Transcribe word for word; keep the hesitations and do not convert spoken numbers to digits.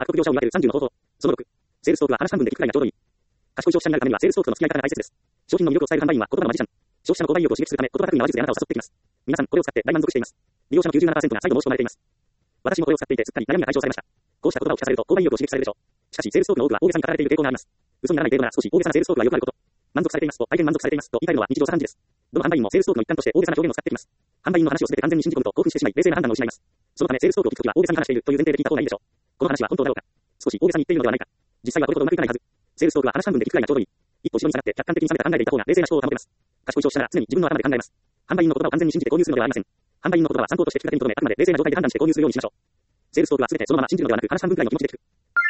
悪徳業者を見分けるさんじゅうの方法。そのろく。セールストークは話半分で聞くくらいがちょうどいい。賢い消費者になるためにはセールストークとの付き合い方が大切です。商品の魅力を伝える販売員は言葉のマジシャン。消費者の購買意欲を刺激するため言葉巧みな話術であなたを誘ってきます。皆さんこれを使って大満足しています。利用者の きゅうじゅうななパーセント が再度申し込まれています。私もこれを使っていてすっかり悩みが解消されました。こうした言葉を聞かされると購買意欲を刺激されるでしょう。しかしセールストークの多くは大げさに語られている傾向があります。嘘にならない程度な少し大げさなセールストークはよくあること。満足されていますと大変満足されていますと言いたいのは日常茶飯事です。どの販売員もセールストークの一環として大げさな表現を使ってきます。販売員の話をすべて完全に信じ込むと興奮してしまい冷静な判断を失います。そのためセールストークを聞くときは大げさに話しているという前提で聞いた方がいいでしょう。この話は本当だろうか。少し大げさに言っているのではないか。実際はこれほどうまくいかないはず。セールストークは話半分で聞くくらいがちょうどいい。一歩後ろに下がって客観的に冷めた考えでいた方が冷静な思考を保てます。賢い消費者なら常に自分の頭で考えます。販売員の言葉を完全に信じて購入するのではありません。販売員の言葉は参考として聞くだけにとどめ、あくまで冷静な状態で判断して購入するようにしましょう。セールストークは全てそのまま信じるのではなく話半分くらいの気持ちで聞く。